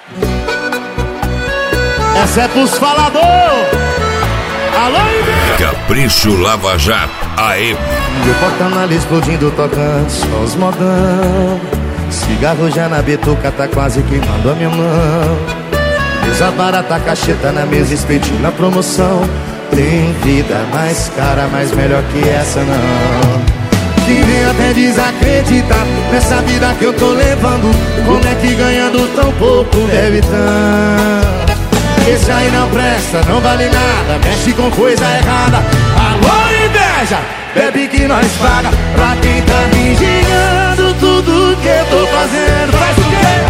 Essa é pros falador. Alô, Capricho Lava Jato AM. meu porta-malas explodindo, tocando só os modão. Cigarro já na betuca, tá quase queimando a minha mão. Mesa barata, cacheta na mesa, espetinho na promoção. Tem vida mais cara, mas melhor que essa não. Quem vem até desacreditar nessa vida que eu tô levando. Como é que ganhando tão pouco deve tanto? Esse aí não presta, não vale nada, mexe com coisa errada. Alô, inveja, bebe que nós paga. Pra quem tá vigiando tudo que eu tô fazendo. Faz o quê?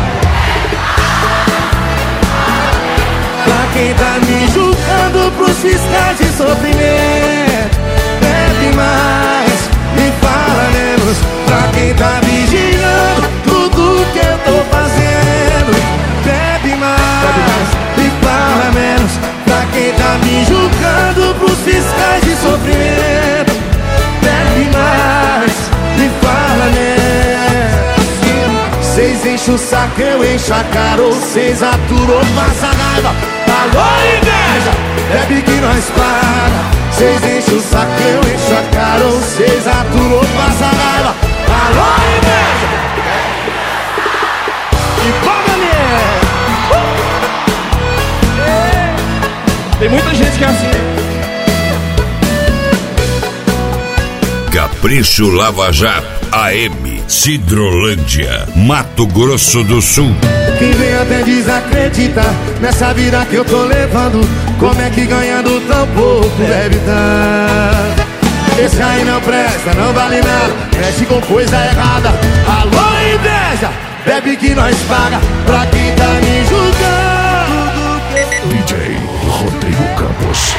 Pra quem tá me julgando pros fiscais de sofrimento. Bebe mais, me fala menos. Pra quem tá vigiando tudo que eu tô fazendo. Bebe mais, me fala menos. Pra quem tá me julgando pros fiscais de sofrimento. Bebe mais, me fala menos. Cês enchem o saco, eu encho a cara. Ou cês aturou, passa raiva. Alô, inveja, bebe que nós paga. Cês enchem o saco, eu encho a cara. Ou cês aturou, passa raiva. Alô, inveja. E paga, Tem muita gente que é assim. Capricho Lava Jato AM. Cidrolândia, Mato Grosso do Sul. Quem vem até desacreditar nessa vida que eu tô levando. Como é que ganhando tão pouco deve dar? Esse aí não presta, não vale nada, mexe com coisa errada. Alô, inveja, bebe que nós paga. Pra quem tá me julgando. DJ Rodrigo Campos.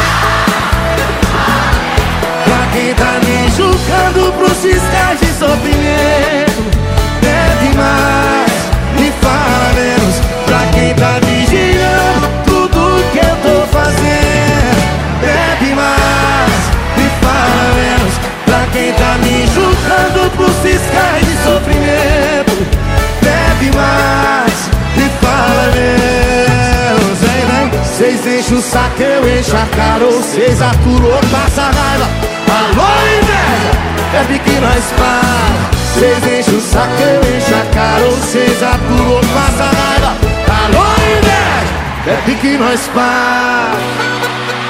Pra quem tá me julgando pros fiscais de sofrimento. Bebe mais, me fala menos. Pra quem tá vigiando tudo que eu tô fazendo. Bebe mais, me fala menos. Pra quem tá me julgando pros fiscais de sofrimento. Bebe mais, me fala menos. Vem, vem. Cês enchem o saco, eu encho a cara. Ou cês aturou, passa raiva. Alô, inveja, bebe que nós paga. Cês enchem o saco, eu encho a cara. Ou cês aturou, passa raiva. Alô, inveja, bebe que nós paga.